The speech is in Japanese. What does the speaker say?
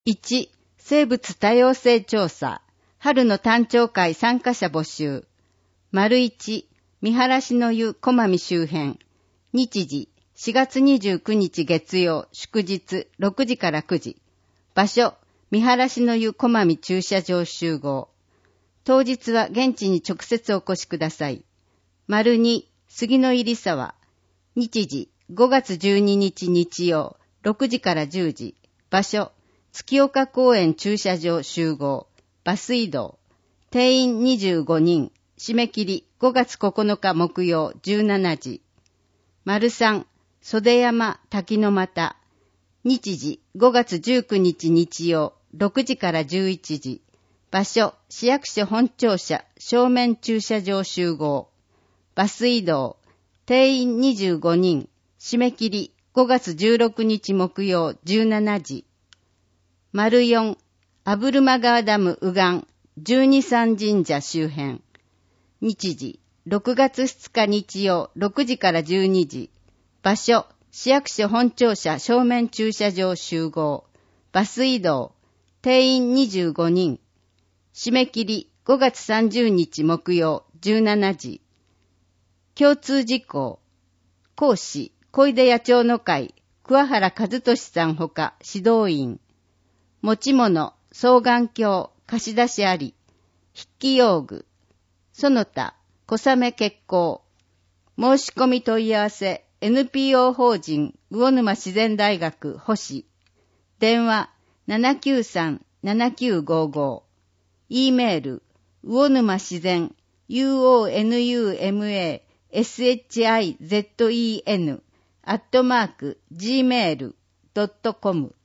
1、生物多様性調査、春の誕生会参加者募集。1、見晴らしの湯駒見周辺。日時、4月29日月曜、祝日、6時から9時。場所、見晴らしの湯駒見駐車場集合。当日は現地に直接お越しください。2、杉の入沢。日時、5月12日日曜、6時から10時。場所、月岡公園駐車場集合。バス移動。定員25人。締め切り5月9日木曜17時。3、袖山滝の又。日時5月19日日曜6時から11時。場所、市役所本庁舎正面駐車場集合。バス移動。定員25人。締め切り5月16日木曜17時。4、阿武沼川ダム右岸十二山神社周辺。日時、6月2日日曜6時から12時。場所、市役所本庁舎正面駐車場集合。バス移動。定員25人。締め切り5月30日木曜17時。共通事項。講師、小出野鳥の会、桑原和俊さんほか指導員。持ち物、双眼鏡、貸し出しあり。筆記用具。その他、小雨決行。申し込み問い合わせ、NPO 法人、魚沼自然大学、星。電話、793-7955。E メール、魚沼自然、UONUMASHIZEN、@gmail.com